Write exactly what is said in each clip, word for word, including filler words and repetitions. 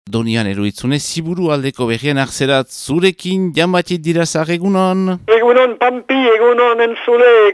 Donian eruitzune, ziburu aldeko berrien akzerat zurekin janbatit dira zar egunon? Egunon pampi, egunon entzule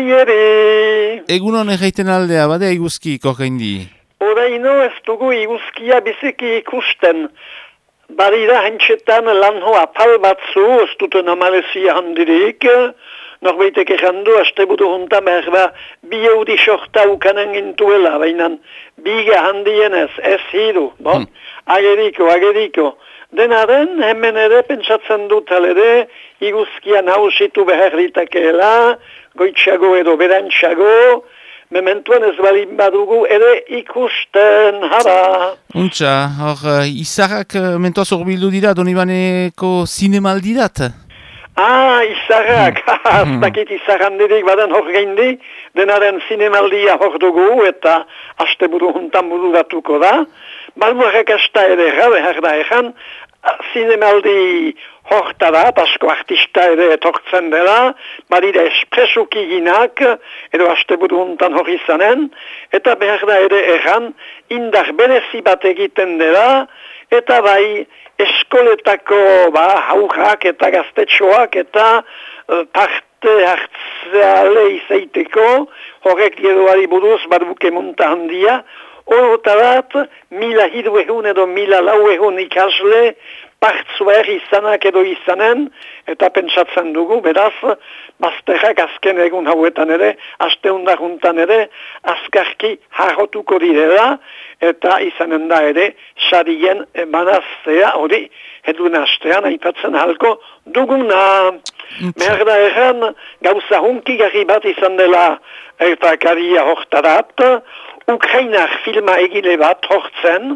guzieri. Egunon erraiten aldea, badea iguzki korreindi? Oraino ez dugu iguzkia biziki ikusten. Badira hentsetan lanho apal batzu, ez duten amalezia handirik. Norbeitek errandu, aste budu juntan berba bi eudi sorta ukanen gintuela, baina biga handienez, ez hiru, bon? Hmm. Ageriko, ageriko. Denaren, hemen ere pentsatzen dut alere, iguzkia nausitu behar ditakeela, goitxago edo berantxago, mementuan ez balin badugu ere ikusten, hara. Untxa, hor, izarrak mentoaz horbildu dira, Donibaneko zinemaldirat? Ah, izarrak, ez dakit izarrandirik baden hor geindi, denaren zinemaldia hor dugu eta aste buru juntan bururatuko da. Balmuarek asta ere behar da egan, zinemaldi hortara, asko artista ere etortzen dela, badira espresuki ginak, edo aste buru juntan hor izanen, eta behar da ere egan, indar berezi bat egiten dela, eta bai eskoletako ba, haurrak eta gaztetxoak eta uh, parte hartzeale izaiteko, horrek edoari buruz baduke monta handia, horotarat mila hiru egun edo mila lau egun ikasle partzuer izanak edo izanen, eta pentsatzen dugu, beraz, bazterrak azken egun hauetan ere, asteundar juntan ere, azkarki harrotuko direla, eta izanen da ere, sarien emanaztea, hori, edun astean, aipatzen halko duguna. Behar da erran, gauza hunkigarri bat izan dela, eta karia hortarat, Ukrainar filma egile bat hortzen,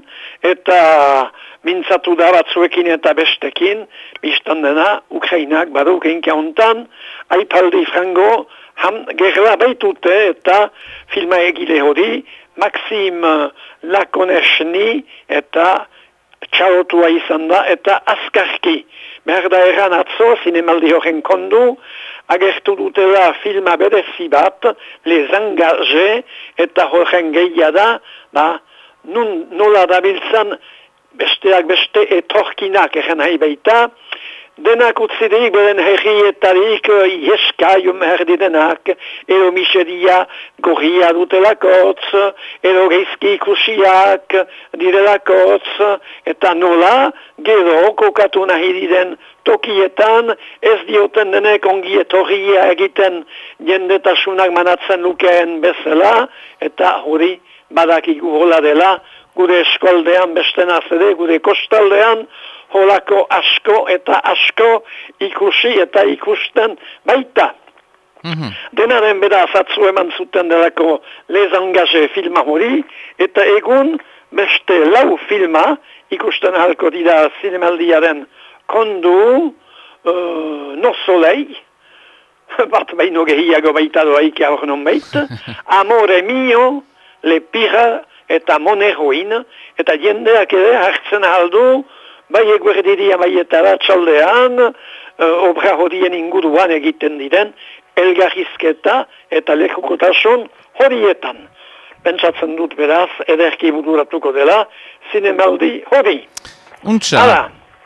eta mintzatu da batzuekin eta bestekin, biztan dena, Ukrainak baduk enkia hontan, aipaldi frango, ham gerla baitute eta filma egile hori, Maxim Lakoneshni eta txalotua izan da, eta azkarki. Behar da erran atzo, zinemaldi horren kondu, agertu dutela filma berezi bat, Les Engagés, eta horren gehia da, ba, nun nola dabiltzan besteak beste etorkinak egen nahi baita, denak utzidik beren herrietarik ieskaium herdi denak, edo miseria gorria dutelakotz, edo geizki ikusiak direlakotz, eta nola gero kokatu nahi diren tokietan, ez dioten denek ongi etorria egiten jendetasunak manatzen lukeen bezala, eta hori badakigu hola dela, gure eskoldean bestena zede, gure kostaldean, holako asko eta asko ikusi eta ikusten baita. Mm-hmm. Denaren bera azatzu eman zuten delako Les Engagés filma hori, eta egun beste lau filma ikusten halko dira zinemaldiaren kondu, uh, No Soleil, bat baino gehiago baita doaikia hor non baita, Amore Mio, Le Pira, eta Mon Heroin, eta jendeak ere hartzen aldu, bai eguerdiria baietara txaldean, uh, obra horien inguruan egiten diren, elgarrizketa eta lekukotasun horietan. Pentsatzen dut beraz, ederki bururatuko dela, zinemaldi hori. Untxa, Hala.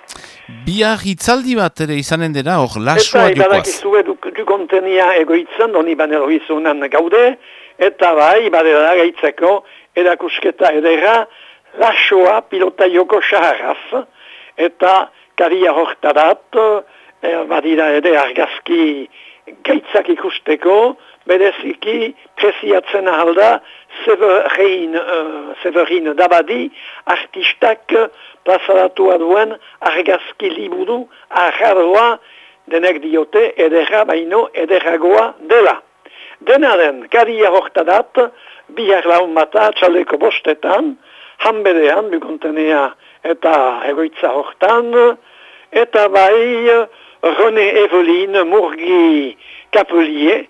Bihar hitzaldi bat ere izanen dena, hor lasua dukoaz. Eta ibadakizue du, du kontenia egoitzen, doni banero izunan gaude, eta bai, badera gaitzeko, erakusketa edera, lasua pilota joko saharaz, eta karia hortarat, eh, badira ere argazki gaitzak ikusteko, bereziki presiatzen ahalda Severin, uh, Severin Dabadi, artistak plazaratua duen argazki liburu aharroa denek diote edera baino ederagoa dela. Denaren karia hortarat, bihar laun bata txaleko bostetan, hanbedean, bukontenea eta egoitza hortan, eta bai René Eveline Murgi Capelier,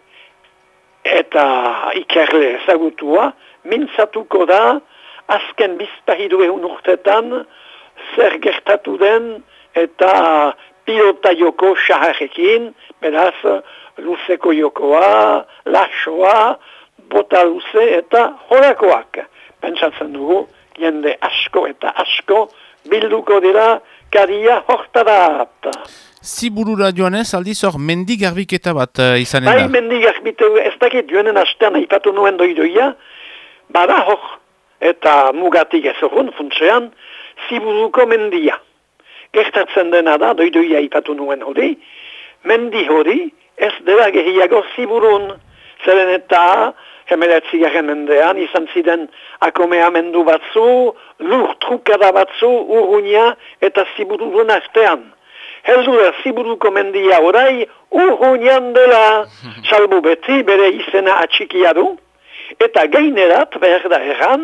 eta ikerle ezagutua, mintzatuko da, azken bizpahidu egun urtetan, zer gertatu den, eta pilota joko saharekin, beraz, luzeko jokoa, lasoa, bota luze eta horakoak. Pentsatzen dugu, jende asko eta asko bilduko dira karia hortarat. Ziburura joanez, aldiz hor, mendi garbiketa bat uh, izanen da. Bai, mendi garbite, ez dakit joanen astean aipatu nuen doidoia, bada hor, eta mugatik ez horren, funtsean, ziburuko mendia. Gertatzen dena da, doidoia aipatu nuen hori, mendi hori, ez dela gehiago ziburun, zeren eta hemeretzigarren mendean, izan ziren akomeamendu batzu, lur trukada batzu, urrunia eta ziburun artean. Heldu da ziburuko mendia orai, urrunian dela, salbu beti bere izena atxikia du, eta gainerat, behar da erran,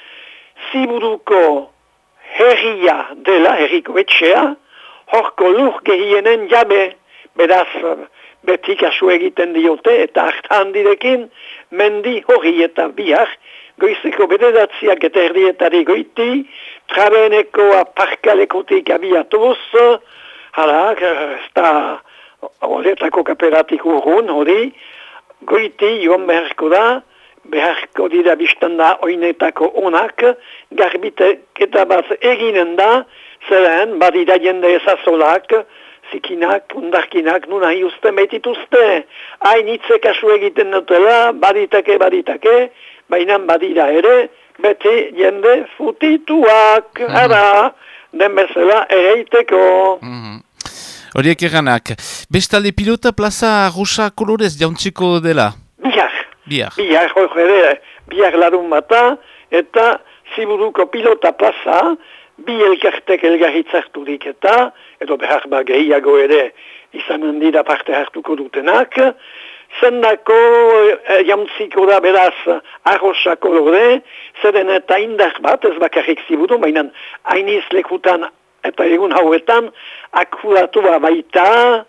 ziburuko herria dela, herriko etxea, horko lur gehienen jabe, beraz, beti kasu egiten diote, eta hartan direkin, mendi hori eta bihar, goizeko bederatziak eta erdietari goiti, trabeneko aparkalekotik abiatuz, hala, ez da, horretako kaperatik urrun, hori, goiti joan beharko da, beharko dira biztan da oinetako onak, garbiketa bat eginen da, zeren, badira jende ezazolak, zikinak, undarkinak, nuna hiusten behitituzte, hainitze kasu egiten dutela, baditake, baditake, baina badira ere, beti jende futituak, mm-hmm. ara, den bezala ereiteko. Mm-hmm. Horiek eranak. Bestalde pilota plaza rosa kolorez jauntziko dela? Bihar. Bihar. Bihar, hor ere, bihar larun bata, eta ziburuko pilota plaza, bi elkartek elgarritzarturik eta, edo behar ba gehiago ere izanen dira parte hartuko dutenak, zendako e, jauntziko da beraz arrosa kolore, zeren eta indar bat, ez bakarrik ziburu, baina hainiz lekutan eta egun hauetan, akuratua baita,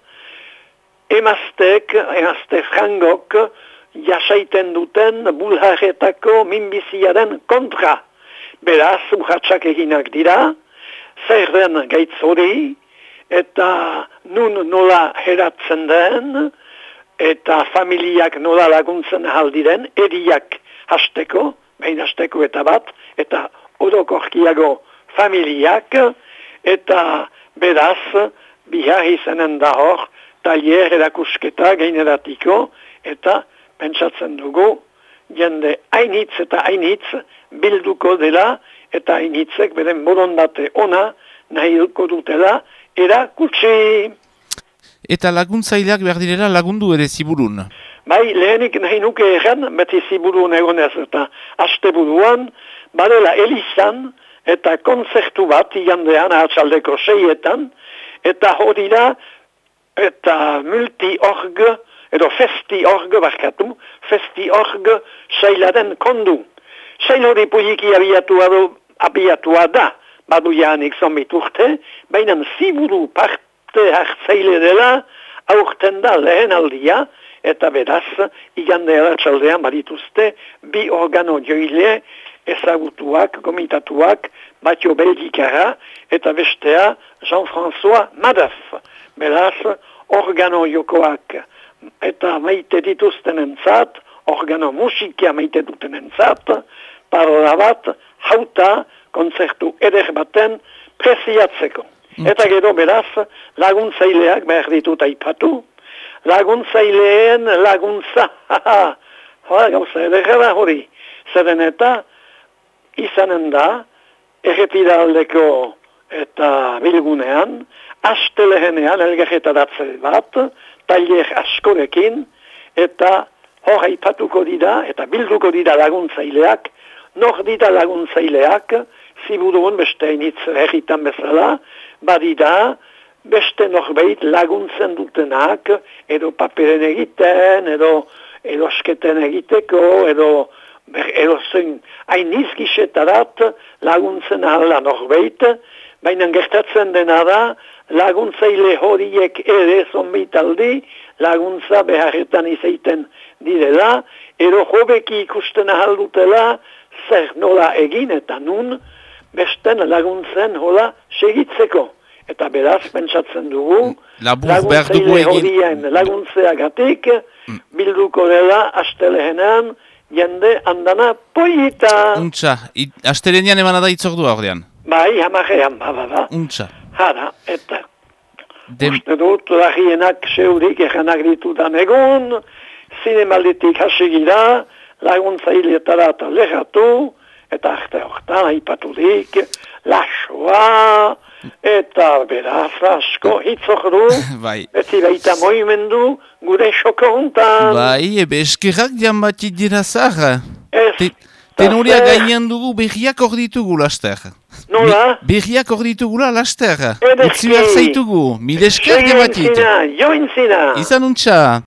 emaztek, emazte frangok, jasaiten duten bulharretako minbiziaren kontra. Beraz, urratxak eginak dira, zer den gaitz hori, eta nun nola heratzen den, eta familiak nola laguntzen aldiren, eriak hasteko, behin hasteko eta bat, eta orokorkiago familiak, eta beraz, bihar izanen da hor, talier erakusketa gaineratiko, eta pentsatzen dugu, jende hainitz eta hainitz bilduko dela, eta hainitzek beren borondate ona nahi duko dutela, erakutsi. Eta laguntzaileak behar direla lagundu ere ziburun? Bai, lehenik nahi nuke egen, beti ziburun egonez eta asteburuan, badela elizan, eta konzertu bat igandean, ahatsaldeko seietan, eta hori da, eta multi-org, edo festi-org barkatu, festi-org sailaren kondu. Sail hori poliki abiatua, abiatua da, badu jaanik zombit urte, baina ziburu parte hartzaile dela, aurten da lehen aldia, eta beraz, igande ahatsaldean badituzte, bi organo joile, ezagutuak, gomitatuak, Batio Belgikara, eta bestea Jean-François Madaf. Beraz, organo jokoak, eta maite dituzten entzat, organo musikia maite duten entzat, parola bat, hauta, konzertu eder baten, preziatzeko. Mm. Eta gero beraz, laguntzaileak behar ditut aipatu, laguntzaileen laguntza, haha, gauza edera da hori, zeren eta, izanen da, errepidaldeko eta bilgunean, astelehenean elgarretaratze bat, tailer askorekin, eta hor aipatuko dira, eta bilduko dira laguntzaileak, nor dira laguntzaileak, ziburun beste initz herritan bezala, badira, beste norbeit laguntzen dutenak, edo paperen egiten, edo edosketen egiteko, edo edo zen hainiz gixetarat laguntzen ahala norbeit, baina gertatzen dena da, laguntzaile horiek ere zonbitaldi, laguntza beharretan izaiten direla, edo jobeki ikusten ahaldutela, zer nola egin eta nun, besten laguntzen hola segitzeko. Eta beraz, pentsatzen dugu, laguntzaile horien laguntzeagatik, mm. bilduko dela astelehenan, jende andana poita. Untxa, astelehenan emana da itzordua ordean. Bai, hamarean, ba, ba, ba. Untsa. Hara, eta... Dem... Uste dut, lagienak zeurik eganak ditudan egun, zinemalditik hasigira, laguntzailetara eta lehatu, eta arte horretan aipaturik, lasoa, eta beraz asko hitzok du, bai. beti baita moimendu, gure xoko hontan. Bai, ebe eskerrak jan batit dira zahar. Ez, Tenoria gainean dugu behiak hor ditugu laster. nola? Be, behiak hor ditugula laster. Edezki. Utzi behar zaitugu. Mil esker Join batit. zina, join zina. Izan untxa.